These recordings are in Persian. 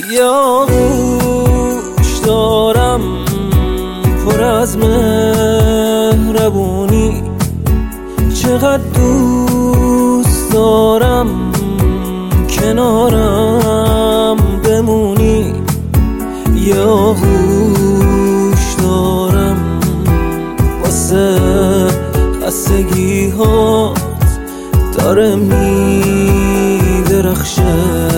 یا گوش دارم پر از مهربونی، چقدر دوست دارم کنارم بمونی. یا گوش دارم واسه خستگی هات داره میدرخشه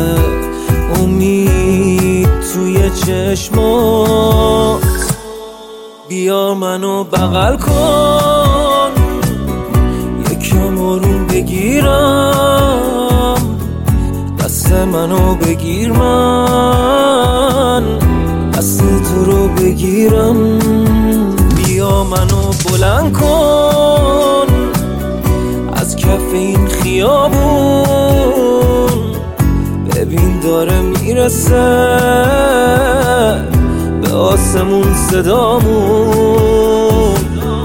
امید توی چشمات. بیا منو بغل کن، یکم آروم بگیرم، دست منو بگیر من دست تو رو بگیرم. بیا منو بلند کن از کف این خیابون، ببین داره میرسه به آسمون صدامون.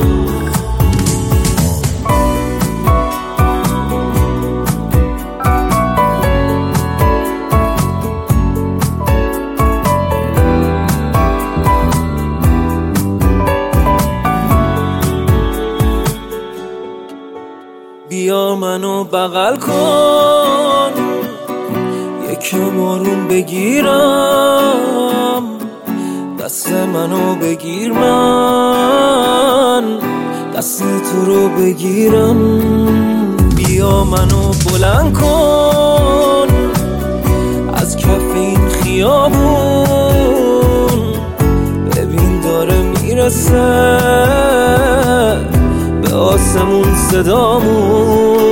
بیا منو بغل کن، یکم آروم بگیرم، دست منو بگیر من دست تو رو بگیرم. بیا منو بلند کن از کف این خیابون، ببین داره میرسه به آسمون صدامون.